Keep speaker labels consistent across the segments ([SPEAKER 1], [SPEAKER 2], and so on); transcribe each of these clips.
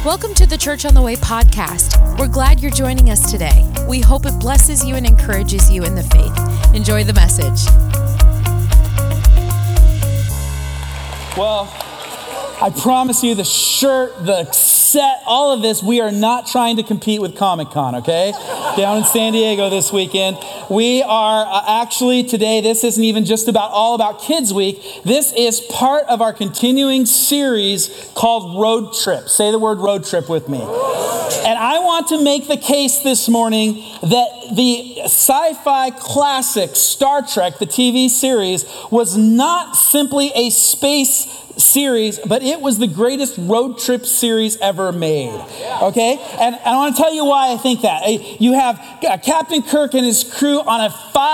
[SPEAKER 1] Welcome to the Church on the Way podcast. We're glad you're joining us today. We hope it blesses you and encourages you in the faith. Enjoy the message.
[SPEAKER 2] Well, I promise you the shirt, the set, all of this, we are not trying to compete with Comic-Con, okay? Down in San Diego this weekend. We are actually today, this isn't even just all about Kids Week. This is part of our continuing series called Road Trip. Say the word road trip with me. And I want to make the case this morning that the sci-fi classic Star Trek, the TV series, was not simply a space series, but it was the greatest road trip series ever made. Okay? And I want to tell you why I think that. You have Captain Kirk and his crew on a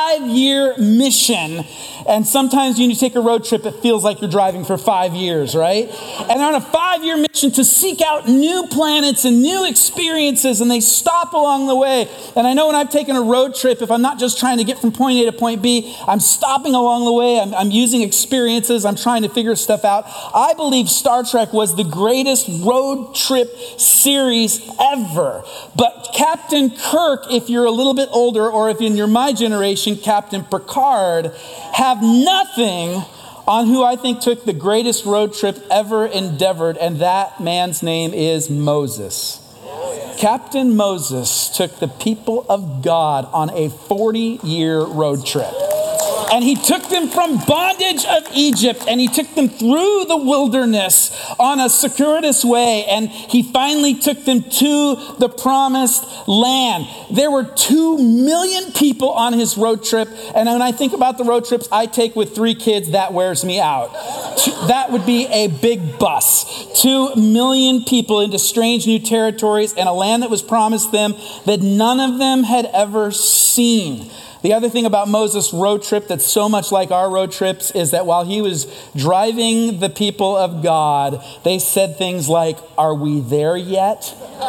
[SPEAKER 2] 5-year mission. And sometimes when you take a road trip, it feels like you're driving for 5 years, right? And they're on a 5-year mission to seek out new planets and new experiences, and they stop along the way. And I know when I've taken a road trip, if I'm not just trying to get from point A to point B, I'm stopping along the way, I'm using experiences, I'm trying to figure stuff out. I believe Star Trek was the greatest road trip series ever. But Captain Kirk, if you're a little bit older, or if you're my generation, Captain Picard, have nothing on who I think took the greatest road trip ever endeavored, and that man's name is Moses. Captain Moses took the people of God on a 40-year road trip. And he took them from bondage of Egypt, and he took them through the wilderness on a circuitous way, and he finally took them to the promised land. There were 2 million people on his road trip, and when I think about the road trips I take with 3 kids, that wears me out. That would be a big bus. 2 million people into strange new territories and a land that was promised them that none of them had ever seen. The other thing about Moses' road trip that's so much like our road trips is that while he was driving the people of God, they said things like, "Are we there yet?"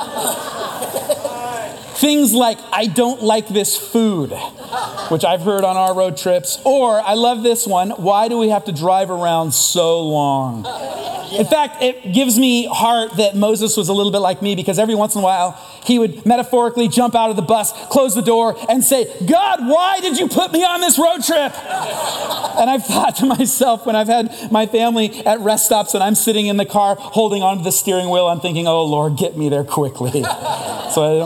[SPEAKER 2] Things like, "I don't like this food," which I've heard on our road trips. Or, I love this one, "Why do we have to drive around so long?" In fact, it gives me heart that Moses was a little bit like me, because every once in a while, he would metaphorically jump out of the bus, close the door, and say, "God, why did you put me on this road trip?" And I've thought to myself, when I've had my family at rest stops and I'm sitting in the car holding onto the steering wheel, I'm thinking, "Oh, Lord, get me there quickly." So I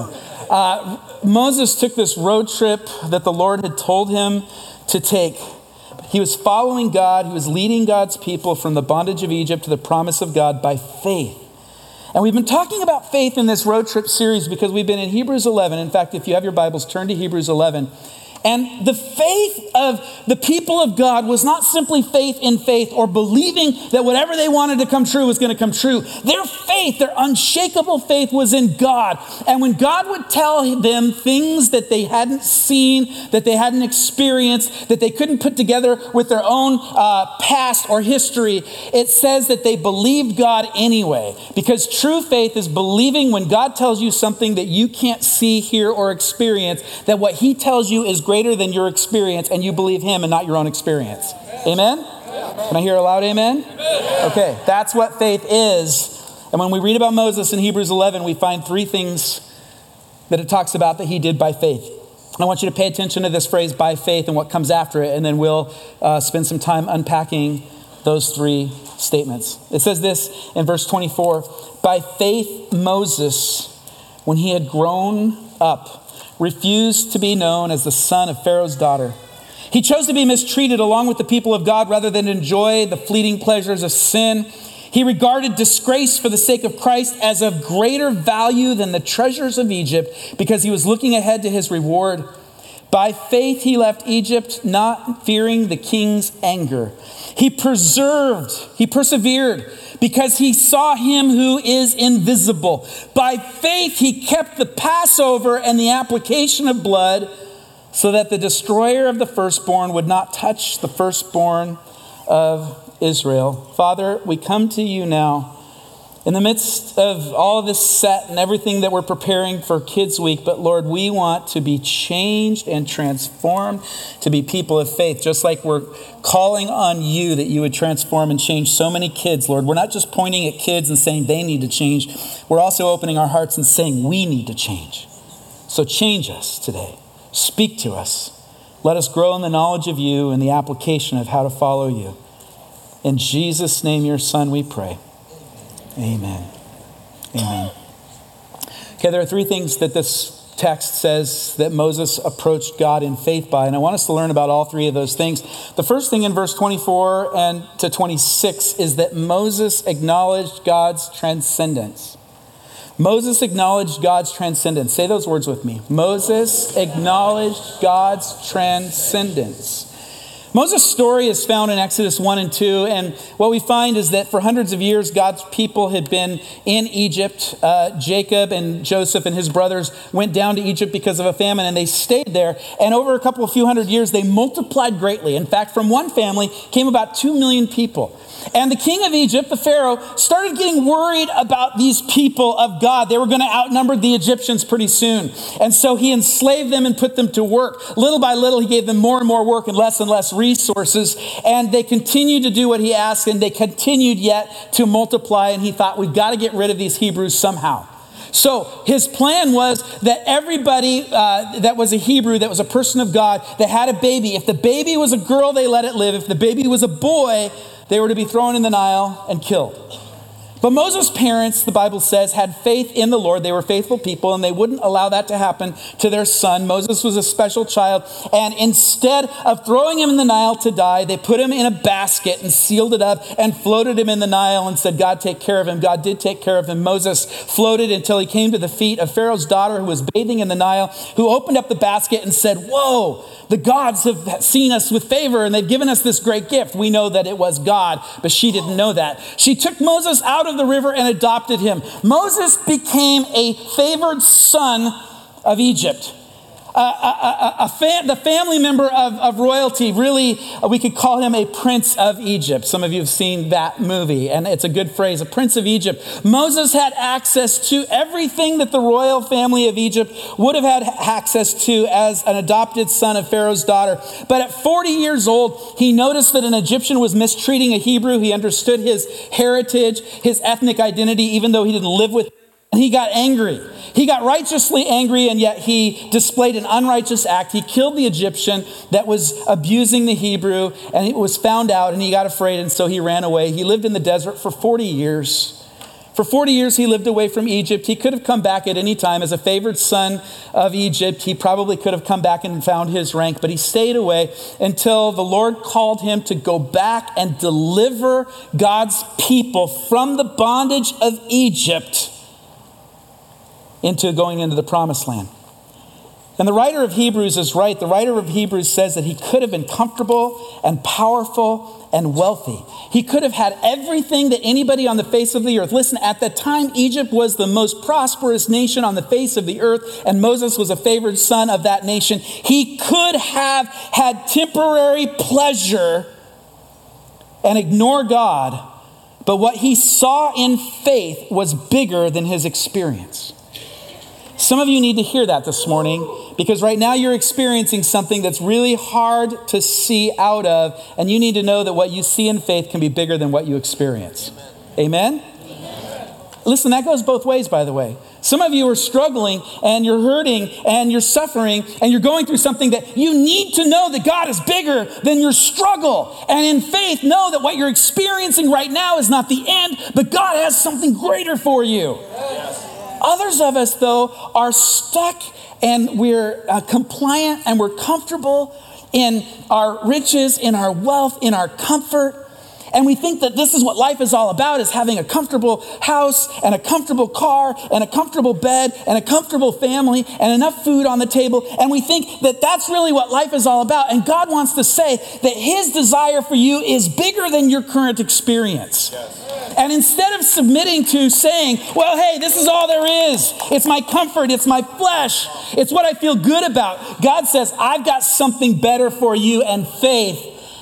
[SPEAKER 2] don't, Moses took this road trip that the Lord had told him to take. He was following God. He was leading God's people from the bondage of Egypt to the promise of God by faith. And we've been talking about faith in this road trip series because we've been in Hebrews 11. In fact, if you have your Bibles, turn to Hebrews 11. And the faith of the people of God was not simply faith in faith or believing that whatever they wanted to come true was going to come true. Their faith, their unshakable faith, was in God. And when God would tell them things that they hadn't seen, that they hadn't experienced, that they couldn't put together with their own past or history, it says that they believed God anyway. Because true faith is believing when God tells you something that you can't see, hear, or experience, that what he tells you is greater than your experience, and you believe him and not your own experience. Amen? Can I hear a loud amen? Okay, that's what faith is. And when we read about Moses in Hebrews 11, we find 3 things that it talks about that he did by faith. I want you to pay attention to this phrase, by faith, and what comes after it, and then we'll spend some time unpacking those 3 statements. It says this in verse 24, "By faith Moses, when he had grown up, refused to be known as the son of Pharaoh's daughter. He chose to be mistreated along with the people of God rather than enjoy the fleeting pleasures of sin. He regarded disgrace for the sake of Christ as of greater value than the treasures of Egypt, because he was looking ahead to his reward. By faith he left Egypt, not fearing the king's anger. He persevered, because he saw him who is invisible. By faith he kept the Passover and the application of blood, so that the destroyer of the firstborn would not touch the firstborn of Israel." Father, we come to you now in the midst of all of this set and everything that we're preparing for Kids Week, but Lord, we want to be changed and transformed to be people of faith, just like we're calling on you that you would transform and change so many kids, Lord. We're not just pointing at kids and saying they need to change. We're also opening our hearts and saying we need to change. So change us today. Speak to us. Let us grow in the knowledge of you and the application of how to follow you. In Jesus' name, your Son, we pray. Amen. Amen. Okay, there are three things that this text says that Moses approached God in faith by, and I want us to learn about all three of those things. The first thing in verse 24 and to 26 is that Moses acknowledged God's transcendence. Moses acknowledged God's transcendence. Say those words with me. Moses acknowledged God's transcendence. Moses' story is found in Exodus 1 and 2, and what we find is that for hundreds of years, God's people had been in Egypt. Jacob and Joseph and his brothers went down to Egypt because of a famine, and they stayed there. And over a few hundred years, they multiplied greatly. In fact, from one family came about 2 million people. And the king of Egypt, the Pharaoh, started getting worried about these people of God. They were going to outnumber the Egyptians pretty soon. And so he enslaved them and put them to work. Little by little, he gave them more and more work and less resources. And they continued to do what he asked, and they continued yet to multiply. And he thought, we've got to get rid of these Hebrews somehow. So his plan was that everybody that was a Hebrew, that was a person of God, that had a baby, if the baby was a girl, they let it live. If the baby was a boy, they were to be thrown in the Nile and killed. But Moses' parents, the Bible says, had faith in the Lord. They were faithful people, and they wouldn't allow that to happen to their son. Moses was a special child, and instead of throwing him in the Nile to die, they put him in a basket and sealed it up and floated him in the Nile and said, God, take care of him. God did take care of him. Moses floated until he came to the feet of Pharaoh's daughter, who was bathing in the Nile, who opened up the basket and said, whoa, the gods have seen us with favor, and they've given us this great gift. We know that it was God, but she didn't know that. She took Moses out of the river and adopted him. Moses became a favored son of Egypt. The family member of royalty. Really, we could call him a prince of Egypt. Some of you have seen that movie, and it's a good phrase, a prince of Egypt. Moses had access to everything that the royal family of Egypt would have had access to as an adopted son of Pharaoh's daughter. But at 40 years old, he noticed that an Egyptian was mistreating a Hebrew. He understood his heritage, his ethnic identity, even though he didn't live with him. And he got angry. He got righteously angry, and yet he displayed an unrighteous act. He killed the Egyptian that was abusing the Hebrew, and it was found out, and he got afraid, and so he ran away. He lived in the desert for 40 years. For 40 years, he lived away from Egypt. He could have come back at any time as a favored son of Egypt. He probably could have come back and found his rank, but he stayed away until the Lord called him to go back and deliver God's people from the bondage of Egypt into going into the promised land. And the writer of Hebrews is right. The writer of Hebrews says that he could have been comfortable and powerful and wealthy. He could have had everything that anybody on the face of the earth. Listen, at the time, Egypt was the most prosperous nation on the face of the earth, and Moses was a favored son of that nation. He could have had temporary pleasure and ignore God, but what he saw in faith was bigger than his experience. Some of you need to hear that this morning, because right now you're experiencing something that's really hard to see out of, and you need to know that what you see in faith can be bigger than what you experience. Amen? Amen? Listen, that goes both ways, by the way. Some of you are struggling, and you're hurting, and you're suffering, and you're going through something that you need to know that God is bigger than your struggle. And in faith, know that what you're experiencing right now is not the end, but God has something greater for you. Yes. Others of us, though, are stuck, and we're compliant, and we're comfortable in our riches, in our wealth, in our comfort. And we think that this is what life is all about, is having a comfortable house and a comfortable car and a comfortable bed and a comfortable family and enough food on the table. And we think that that's really what life is all about. And God wants to say that his desire for you is bigger than your current experience. Yes. And instead of submitting to saying, well, hey, this is all there is. It's my comfort. It's my flesh. It's what I feel good about. God says, I've got something better for you, and faith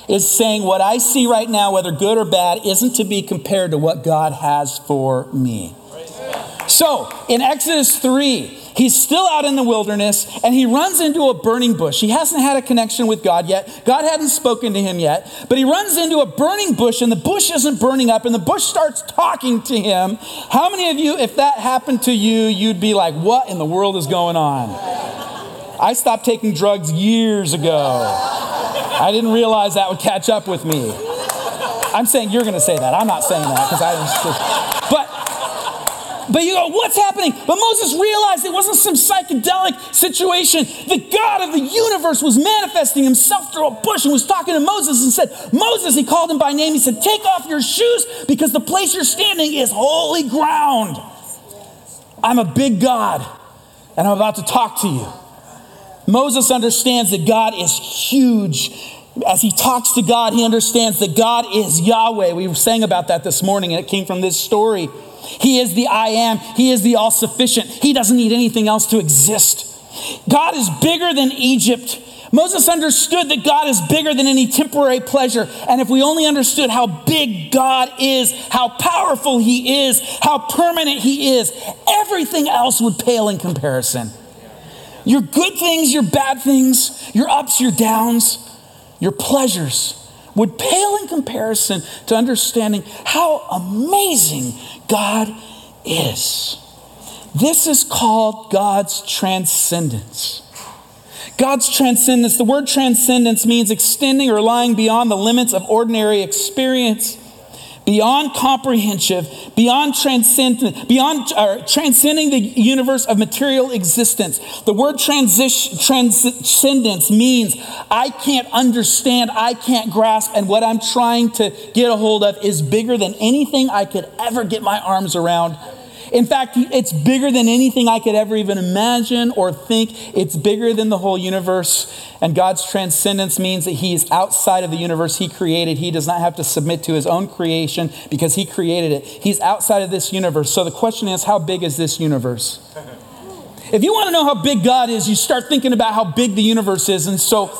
[SPEAKER 2] is saying what I see right now, whether good or bad, isn't to be compared to what God has for me. So in Exodus 3, he's still out in the wilderness and he runs into a burning bush. He hasn't had a connection with God yet. God hadn't spoken to him yet, but he runs into a burning bush and the bush isn't burning up and the bush starts talking to him. How many of you, if that happened to you, you'd be like, what in the world is going on? I stopped taking drugs years ago. I didn't realize that would catch up with me. I'm saying you're going to say that. I'm not saying that because But you go, what's happening? But Moses realized it wasn't some psychedelic situation. The God of the universe was manifesting himself through a bush and was talking to Moses and said, Moses, he called him by name. He said, take off your shoes because the place you're standing is holy ground. I'm a big God and I'm about to talk to you. Moses understands that God is huge. As he talks to God, he understands that God is Yahweh. We sang about that this morning and it came from this story. He is the I am. He is the all-sufficient. He doesn't need anything else to exist. God is bigger than Egypt. Moses understood that God is bigger than any temporary pleasure. And if we only understood how big God is, how powerful he is, how permanent he is, everything else would pale in comparison. Your good things, your bad things, your ups, your downs, your pleasures would pale in comparison to understanding how amazing God is. This is called God's transcendence. God's transcendence. The word transcendence means extending or lying beyond the limits of ordinary experience, beyond comprehension, beyond transcending the universe of material existence. The word transcendence means I can't understand, I can't grasp, and what I'm trying to get a hold of is bigger than anything I could ever get my arms around. In fact, it's bigger than anything I could ever even imagine or think. It's bigger than the whole universe. And God's transcendence means that he is outside of the universe he created. He does not have to submit to his own creation because he created it. He's outside of this universe. So the question is, how big is this universe? If you want to know how big God is, you start thinking about how big the universe is. And so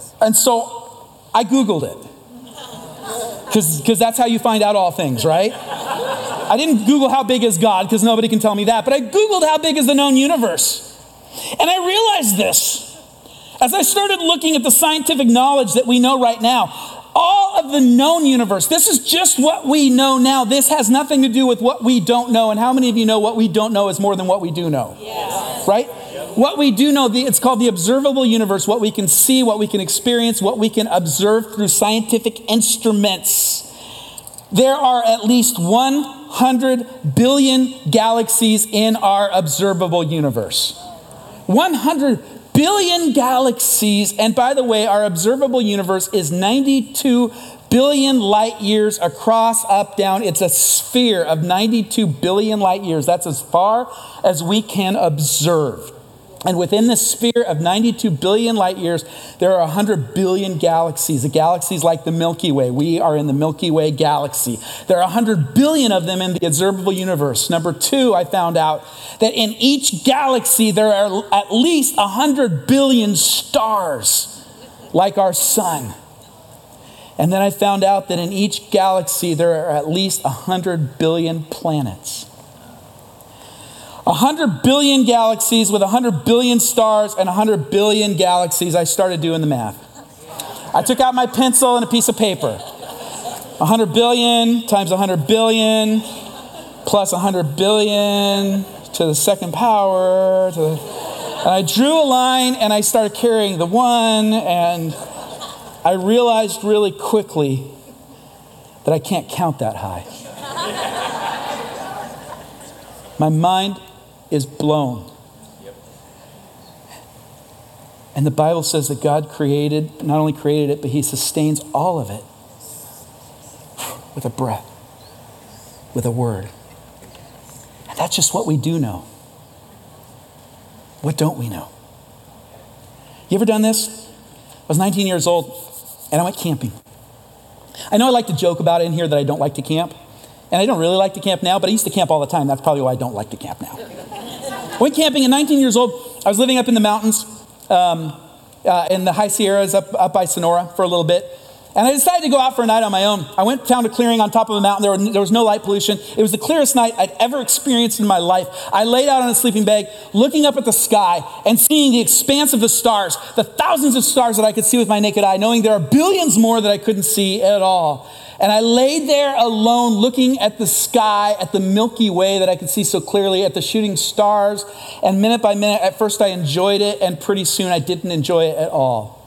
[SPEAKER 2] I Googled it. Because that's how you find out all things, right? I didn't Google how big is God because nobody can tell me that, but I Googled how big is the known universe. And I realized this. As I started looking at the scientific knowledge that we know right now, all of the known universe, this is just what we know now. This has nothing to do with what we don't know. And how many of you know what we don't know is more than what we do know? Yes. Right? What we do know, it's called the observable universe, what we can see, what we can experience, what we can observe through scientific instruments. There are at least 100 billion galaxies in our observable universe. 100 billion galaxies. And by the way, our observable universe is 92 billion light years across, up, down. It's a sphere of 92 billion light years. That's as far as we can observe. And within this sphere of 92 billion light years, there are 100 billion galaxies. The galaxies like the Milky Way. We are in the Milky Way galaxy. There are 100 billion of them in the observable universe. Number two, I found out that in each galaxy, there are at least 100 billion stars like our sun. And then I found out that in each galaxy, there are at least 100 billion planets. 100 billion galaxies with 100 billion stars and 100 billion galaxies. I started doing the math. I took out my pencil and a piece of paper. 100 billion times 100 billion plus 100 billion to the second power. And I drew a line and I started carrying the one, and I realized really quickly that I can't count that high. My mind is blown. And the Bible says that God not only created it, but he sustains all of it with a breath, with a word. And that's just what we do know. What don't we know? You ever done this? I was 19 years old and I went camping. I know I like to joke about it in here that I don't like to camp. And I don't really like to camp now, but I used to camp all the time. That's probably why I don't like to camp now. I went camping at 19 years old. I was living up in the mountains, in the high Sierras up by Sonora for a little bit. And I decided to go out for a night on my own. I found a clearing on top of a mountain. There was no light pollution. It was the clearest night I'd ever experienced in my life. I laid out on a sleeping bag, looking up at the sky and seeing the expanse of the stars, the thousands of stars that I could see with my naked eye, knowing there are billions more that I couldn't see at all. And I laid there alone, looking at the sky, at the Milky Way that I could see so clearly, at the shooting stars. And minute by minute, at first I enjoyed it, and pretty soon I didn't enjoy it at all.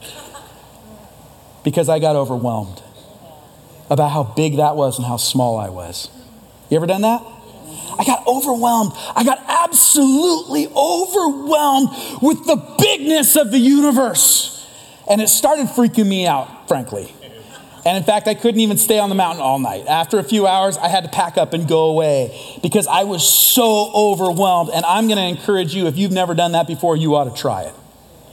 [SPEAKER 2] Because I got overwhelmed about how big that was and how small I was. You ever done that? I got overwhelmed. I got absolutely overwhelmed with the bigness of the universe. And it started freaking me out, frankly. And in fact, I couldn't even stay on the mountain all night. After a few hours, I had to pack up and go away because I was so overwhelmed. And I'm going to encourage you, if you've never done that before, you ought to try it.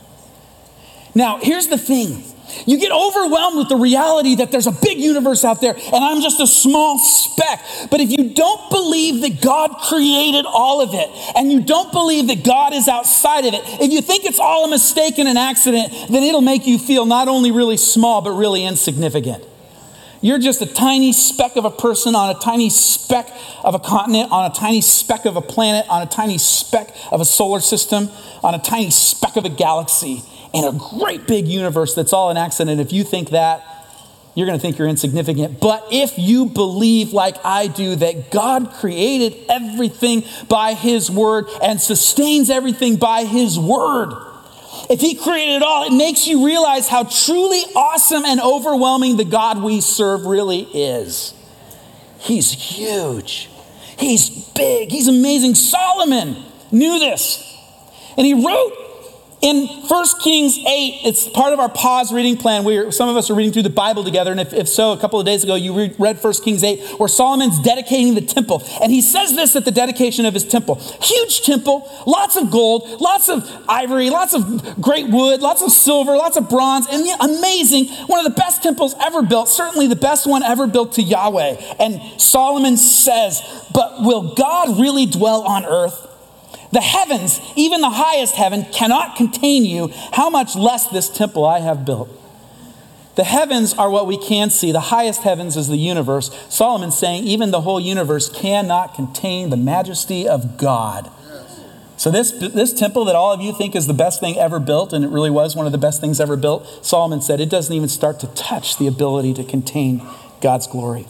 [SPEAKER 2] Now, here's the thing. You get overwhelmed with the reality that there's a big universe out there and I'm just a small speck. But if you don't believe that God created all of it and you don't believe that God is outside of it, if you think it's all a mistake and an accident, then it'll make you feel not only really small, but really insignificant. You're just a tiny speck of a person on a tiny speck of a continent, on a tiny speck of a planet, on a tiny speck of a solar system, on a tiny speck of a galaxy. In a great big universe that's all an accident. If you think that, you're going to think you're insignificant. But if you believe, like I do, that God created everything by his word and sustains everything by his word, if he created it all, it makes you realize how truly awesome and overwhelming the God we serve really is. He's huge. He's big. He's amazing. Solomon knew this. And he wrote in 1 Kings 8, it's part of our pause reading plan. Some of us are reading through the Bible together. And if so, a couple of days ago, you read 1 Kings 8, where Solomon's dedicating the temple. And he says this at the dedication of his temple. Huge temple, lots of gold, lots of ivory, lots of great wood, lots of silver, lots of bronze. And amazing, one of the best temples ever built, certainly the best one ever built to Yahweh. And Solomon says, but will God really dwell on earth? The heavens, even the highest heaven, cannot contain you. How much less this temple I have built? The heavens are what we can see. The highest heavens is the universe. Solomon's saying even the whole universe cannot contain the majesty of God. So this temple that all of you think is the best thing ever built, and it really was one of the best things ever built, Solomon said it doesn't even start to touch the ability to contain God's glory.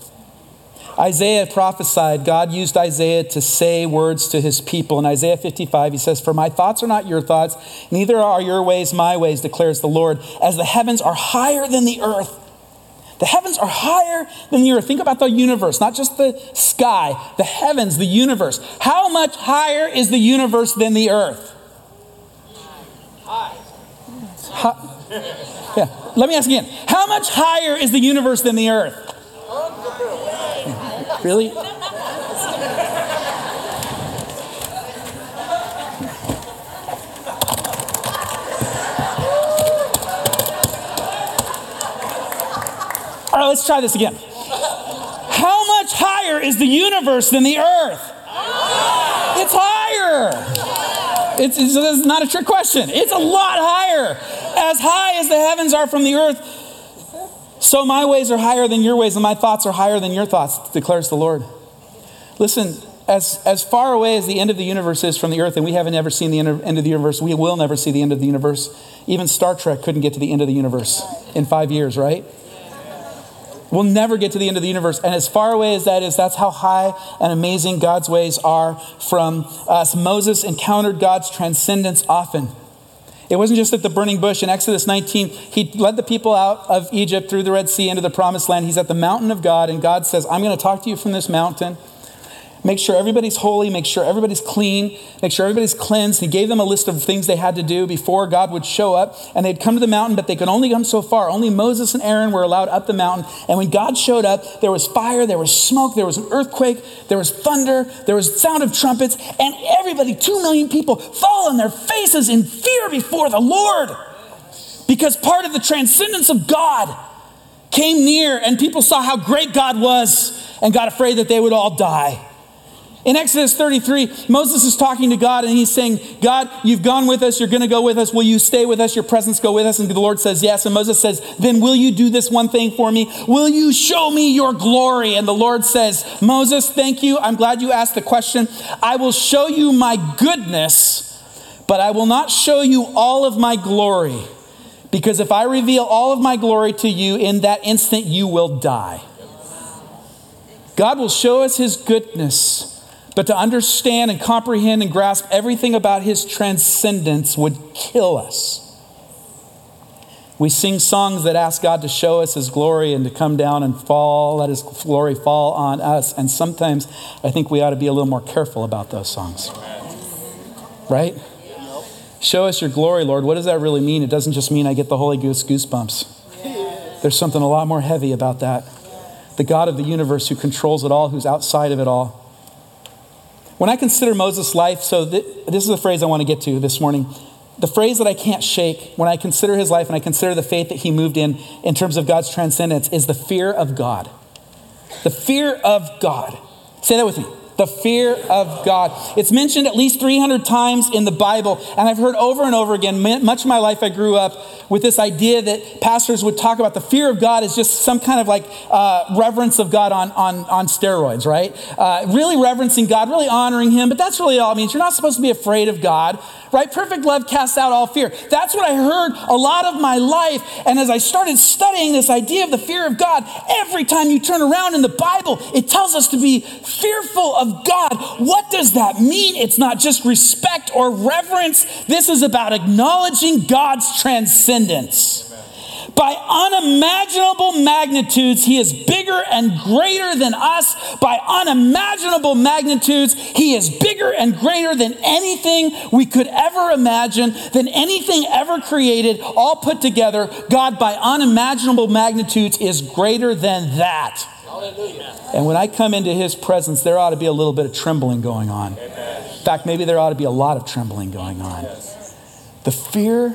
[SPEAKER 2] Isaiah prophesied. God used Isaiah to say words to his people. In Isaiah 55, he says, for my thoughts are not your thoughts, neither are your ways my ways, declares the Lord. As the heavens are higher than the earth. The heavens are higher than the earth. Think about the universe, not just the sky, the heavens, the universe. How much higher is the universe than the earth? Yeah. Let me ask again. How much higher is the universe than the earth? Really? All right, let's try this again. How much higher is the universe than the earth? It's higher. It's not a trick question. It's a lot higher. As high as the heavens are from the earth, so my ways are higher than your ways, and my thoughts are higher than your thoughts, declares the Lord. Listen, as far away as the end of the universe is from the earth, and we haven't ever seen the end of the universe, we will never see the end of the universe. Even Star Trek couldn't get to the end of the universe in 5 years, right? We'll never get to the end of the universe. And as far away as that is, that's how high and amazing God's ways are from us. Moses encountered God's transcendence often. It wasn't just at the burning bush. In Exodus 19, he led the people out of Egypt through the Red Sea into the promised land. He's at the mountain of God, and God says, I'm going to talk to you from this mountain. Make sure everybody's holy. Make sure everybody's clean. Make sure everybody's cleansed. He gave them a list of things they had to do before God would show up. And they'd come to the mountain, but they could only come so far. Only Moses and Aaron were allowed up the mountain. And when God showed up, there was fire, there was smoke, there was an earthquake, there was thunder, there was sound of trumpets. And everybody, 2 million people, fall on their faces in fear before the Lord. Because part of the transcendence of God came near, and people saw how great God was and got afraid that they would all die. In Exodus 33, Moses is talking to God and he's saying, God, you've gone with us. You're going to go with us. Will you stay with us? Your presence go with us? And the Lord says, yes. And Moses says, then will you do this one thing for me? Will you show me your glory? And the Lord says, Moses, thank you. I'm glad you asked the question. I will show you my goodness, but I will not show you all of my glory. Because if I reveal all of my glory to you, in that instant you will die. God will show us his goodness. But to understand and comprehend and grasp everything about his transcendence would kill us. We sing songs that ask God to show us his glory and to come down and fall, let his glory fall on us. And sometimes I think we ought to be a little more careful about those songs. Right? Show us your glory, Lord. What does that really mean? It doesn't just mean I get the Holy Ghost goosebumps. There's something a lot more heavy about that. The God of the universe who controls it all, who's outside of it all. When I consider Moses' life, so this is the phrase I want to get to this morning. The phrase that I can't shake when I consider his life and I consider the faith that he moved in terms of God's transcendence, is the fear of God. The fear of God. Say that with me. The fear of God. It's mentioned at least 300 times in the Bible. And I've heard over and over again, much of my life I grew up with this idea that pastors would talk about the fear of God as just some kind of like reverence of God on steroids, right? Really reverencing God, really honoring him. But that's really all it means. You're not supposed to be afraid of God, right? Perfect love casts out all fear. That's what I heard a lot of my life. And as I started studying this idea of the fear of God, every time you turn around in the Bible, it tells us to be fearful of God. What does that mean? It's not just respect or reverence. This is about acknowledging God's transcendence. By unimaginable magnitudes, he is bigger and greater than us. By unimaginable magnitudes, he is bigger and greater than anything we could ever imagine, than anything ever created, all put together. God, by unimaginable magnitudes, is greater than that. Hallelujah. And when I come into his presence, there ought to be a little bit of trembling going on. Amen. In fact, maybe there ought to be a lot of trembling going on. Yes. The fear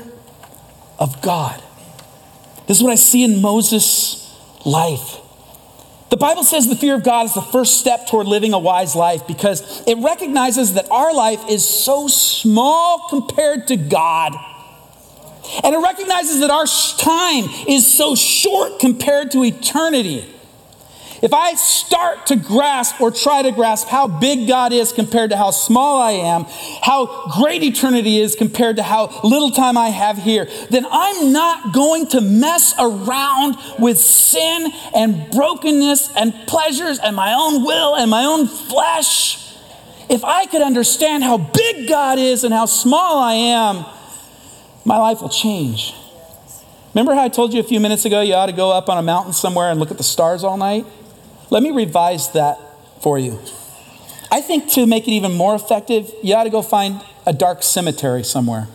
[SPEAKER 2] of God. This is what I see in Moses' life. The Bible says the fear of God is the first step toward living a wise life because it recognizes that our life is so small compared to God. And it recognizes that our time is so short compared to eternity. If I start to grasp or try to grasp how big God is compared to how small I am, how great eternity is compared to how little time I have here, then I'm not going to mess around with sin and brokenness and pleasures and my own will and my own flesh. If I could understand how big God is and how small I am, my life will change. Remember how I told you a few minutes ago you ought to go up on a mountain somewhere and look at the stars all night? Let me revise that for you. I think to make it even more effective, you ought to go find a dark cemetery somewhere.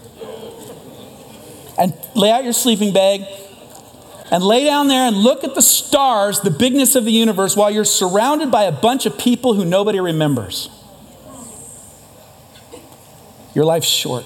[SPEAKER 2] And lay out your sleeping bag and lay down there and look at the stars, the bigness of the universe, while you're surrounded by a bunch of people who nobody remembers. Your life's short.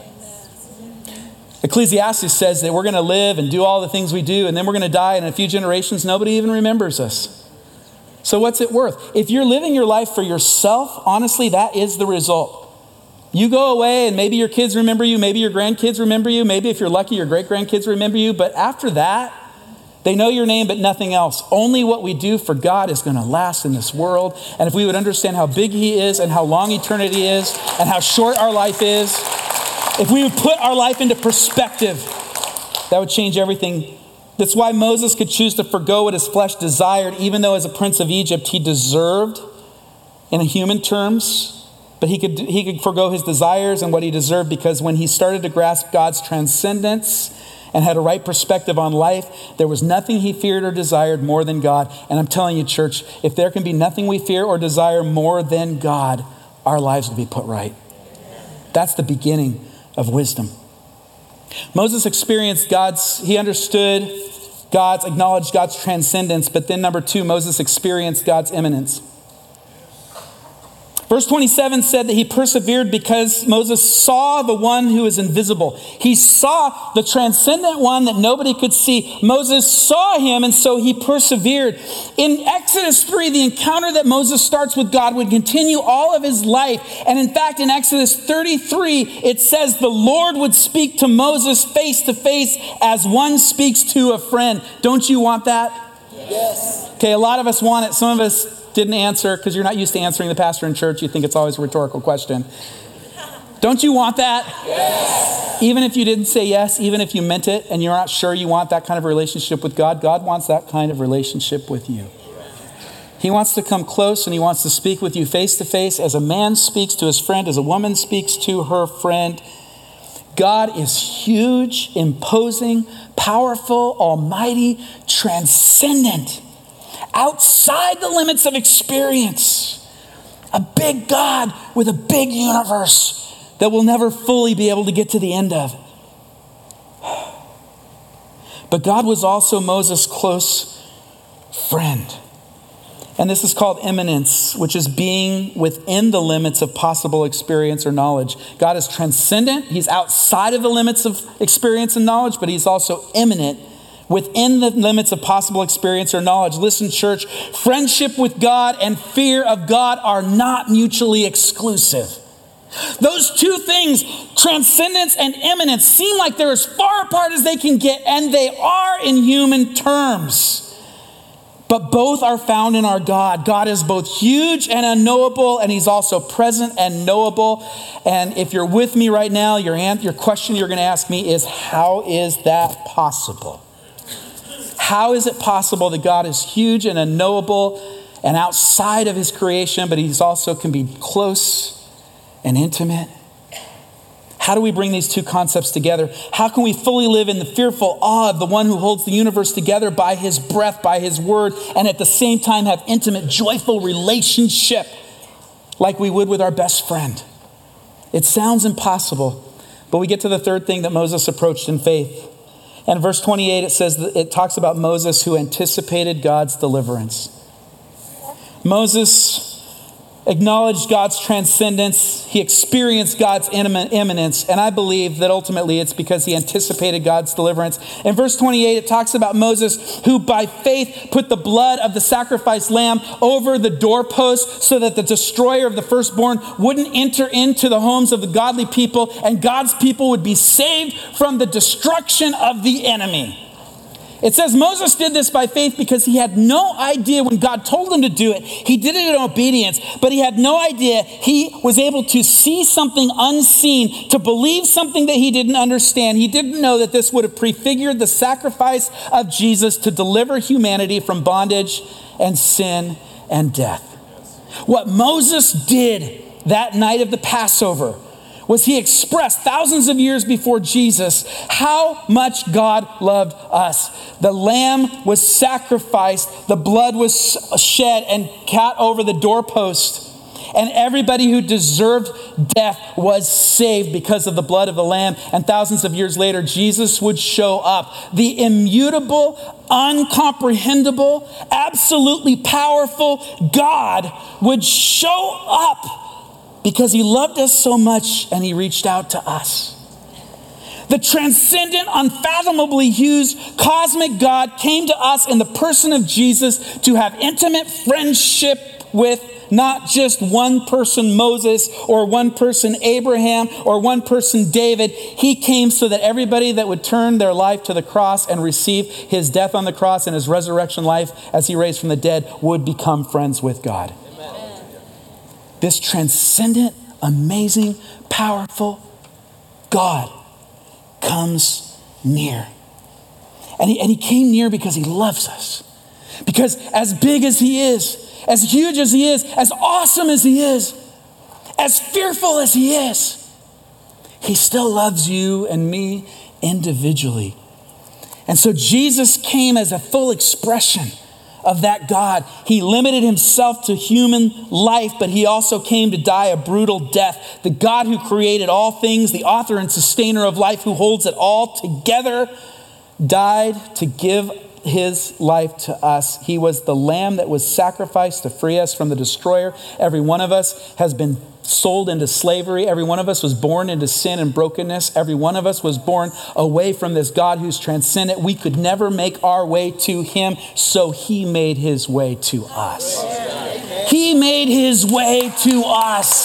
[SPEAKER 2] Ecclesiastes says that we're going to live and do all the things we do, and then we're going to die, and in a few generations, nobody even remembers us. So what's it worth? If you're living your life for yourself, honestly, that is the result. You go away and maybe your kids remember you, maybe your grandkids remember you, maybe if you're lucky, your great-grandkids remember you, but after that, they know your name but nothing else. Only what we do for God is going to last in this world. And if we would understand how big he is and how long eternity is and how short our life is, if we would put our life into perspective, that would change everything. That's why Moses could choose to forgo what his flesh desired, even though as a prince of Egypt, he deserved in human terms, but he could forgo his desires and what he deserved because when he started to grasp God's transcendence and had a right perspective on life, there was nothing he feared or desired more than God. And I'm telling you, church, if there can be nothing we fear or desire more than God, our lives will be put right. That's the beginning of wisdom. Moses experienced he understood acknowledged God's transcendence, but then number two, Moses experienced God's imminence. Verse 27 said that he persevered because Moses saw the one who is invisible. He saw the transcendent one that nobody could see. Moses saw him, and so he persevered. In Exodus 3, the encounter that Moses starts with God would continue all of his life. And in fact, in Exodus 33, it says the Lord would speak to Moses face to face as one speaks to a friend. Don't you want that?
[SPEAKER 3] Yes.
[SPEAKER 2] Okay, a lot of us want it. Some of us didn't answer because you're not used to answering the pastor in church. You think it's always a rhetorical question. Don't you want that?
[SPEAKER 3] Yes.
[SPEAKER 2] Even if you didn't say yes, even if you meant it and you're not sure you want that kind of relationship with God, God wants that kind of relationship with you. He wants to come close and he wants to speak with you face to face as a man speaks to his friend, as a woman speaks to her friend. God is huge, imposing, powerful, almighty, transcendent, outside the limits of experience. A big God with a big universe that we'll never fully be able to get to the end of. But God was also Moses' close friend. And this is called immanence, which is being within the limits of possible experience or knowledge. God is transcendent. He's outside of the limits of experience and knowledge, but he's also immanent within the limits of possible experience or knowledge. Listen, church, friendship with God and fear of God are not mutually exclusive. Those two things, transcendence and immanence, seem like they're as far apart as they can get, and they are in human terms. But both are found in our God. God is both huge and unknowable, and he's also present and knowable. And if you're with me right now, your question you're going to ask me is, how is that possible? How is it possible that God is huge and unknowable and outside of his creation, but he's also can be close and intimate? How do we bring these two concepts together? How can we fully live in the fearful awe of the one who holds the universe together by his breath, by his word, and at the same time have intimate, joyful relationship like we would with our best friend? It sounds impossible, but we get to the third thing that Moses approached in faith. And verse 28, it says that it talks about Moses who anticipated God's deliverance. Moses acknowledged God's transcendence. He experienced God's immanence. And I believe that ultimately it's because he anticipated God's deliverance. In verse 28, it talks about Moses who by faith put the blood of the sacrificed lamb over the doorpost so that the destroyer of the firstborn wouldn't enter into the homes of the godly people, and God's people would be saved from the destruction of the enemy. It says Moses did this by faith because he had no idea when God told him to do it. He did it in obedience, but he had no idea. He was able to see something unseen, to believe something that he didn't understand. He didn't know that this would have prefigured the sacrifice of Jesus to deliver humanity from bondage and sin and death. What Moses did that night of the Passover was he expressed thousands of years before Jesus how much God loved us. The lamb was sacrificed, the blood was shed and cut over the doorpost, and everybody who deserved death was saved because of the blood of the lamb. And thousands of years later, Jesus would show up. The immutable, uncomprehendable, absolutely powerful God would show up because he loved us so much and he reached out to us. The transcendent, unfathomably huge, cosmic God came to us in the person of Jesus to have intimate friendship with not just one person, Moses, or one person, Abraham, or one person, David. He came so that everybody that would turn their life to the cross and receive his death on the cross and his resurrection life as he raised from the dead would become friends with God. This transcendent, amazing, powerful God comes near. And he came near because he loves us. Because as big as he is, as huge as he is, as awesome as he is, as fearful as he is, he still loves you and me individually. And so Jesus came as a full expression of that God. He limited himself to human life, but he also came to die a brutal death. The God who created all things, the author and sustainer of life, who holds it all together, died to give his life to us. He was the lamb that was sacrificed to free us from the destroyer. Every one of us has been sold into slavery. Every one of us was born into sin and brokenness. Every one of us was born away from this God who's transcendent. We could never make our way to him, so he made his way to us. He made his way to us.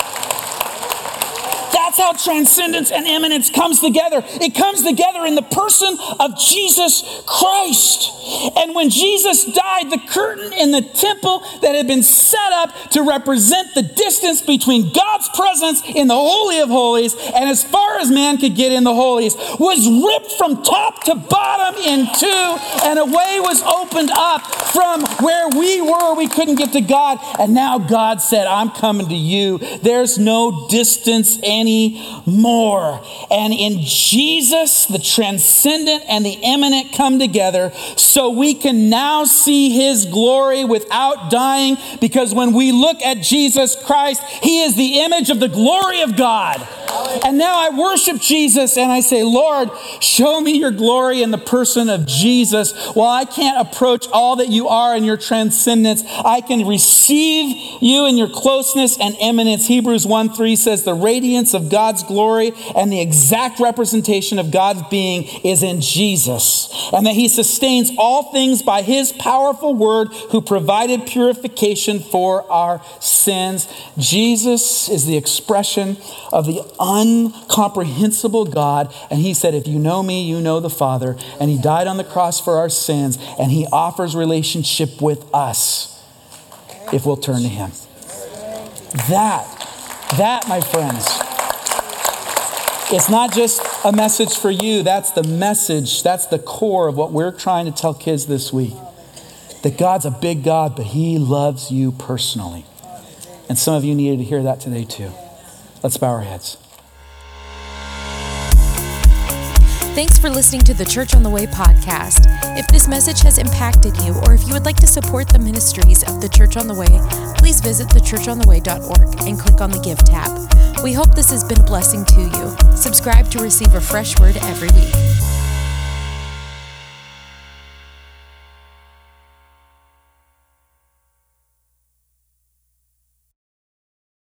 [SPEAKER 2] That's how transcendence and immanence comes together. It comes together in the person of Jesus Christ. And when Jesus died, the curtain in the temple that had been set up to represent the distance between God's presence in the Holy of Holies and as far as man could get in the holies was ripped from top to bottom in two, and a way was opened up from where we were. We couldn't get to God. And now God said, I'm coming to you. There's no distance anymore. And in Jesus, the transcendent and the immanent come together so we can now see his glory without dying, because when we look at Jesus Christ, he is the image of the glory of God. And now I worship Jesus and I say, Lord, show me your glory in the person of Jesus. While I can't approach all that you are in your transcendence, I can receive you in your closeness and immanence. Hebrews 1:3 says the radiance of God's glory and the exact representation of God's being is in Jesus, and that he sustains all things by his powerful word, who provided purification for our sins. Jesus is the expression of the uncomprehensible God, and he said, if you know me, you know the Father, and he died on the cross for our sins, and he offers relationship with us if we'll turn to him. That, my friends, it's not just a message for you. That's the message. That's the core of what we're trying to tell kids this week. That God's a big God, but he loves you personally. And some of you needed to hear that today too. Let's bow our heads.
[SPEAKER 1] Thanks for listening to the Church on the Way podcast. If this message has impacted you, or if you would like to support the ministries of the Church on the Way, please visit thechurchontheway.org and click on the Give tab. We hope this has been a blessing to you. Subscribe to receive a fresh word every week.